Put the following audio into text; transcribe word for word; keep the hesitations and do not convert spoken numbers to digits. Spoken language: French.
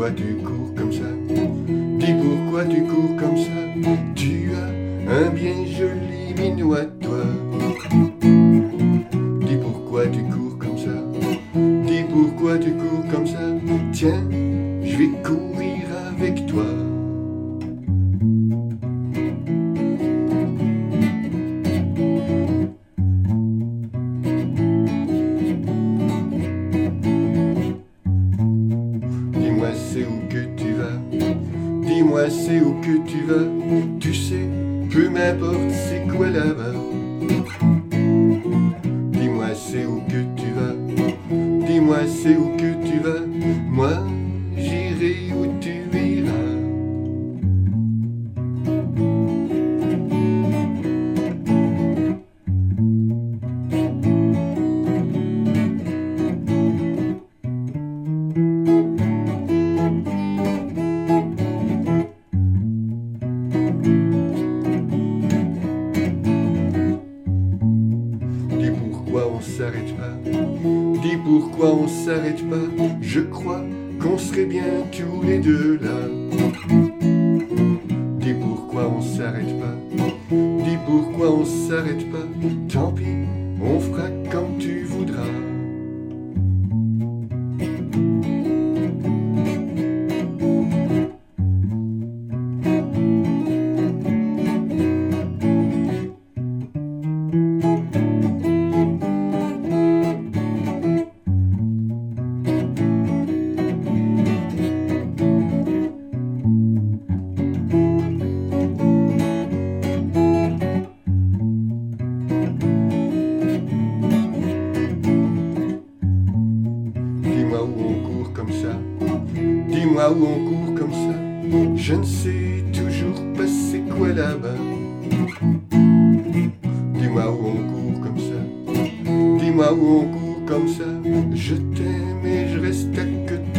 pourquoi tu cours comme ça. Dis pourquoi tu cours comme ça. Tu as un bien joli minois toi. Dis pourquoi tu cours comme ça. Dis pourquoi tu cours comme ça. Tiens, je vais courir avec toi. Dis-moi c'est où que tu vas. Dis-moi c'est où que tu vas. Tu sais, peu m'importe c'est quoi là-bas. Dis-moi c'est où que tu vas. Dis-moi c'est où que tu vas. Moi j'irai où tu iras. Dis pourquoi on s'arrête pas. Dis pourquoi on s'arrête pas. Je crois qu'on serait bien tous les deux là. Dis pourquoi on s'arrête pas. Dis pourquoi on s'arrête pas. Tant pis, on fera comme tu voudras. Dis-moi où on court comme ça. Dis-moi où on court comme ça. Je ne sais toujours pas c'est quoi là-bas. Dis-moi où on court comme ça. Dis-moi où on court comme ça. Je t'aime et je reste à côté.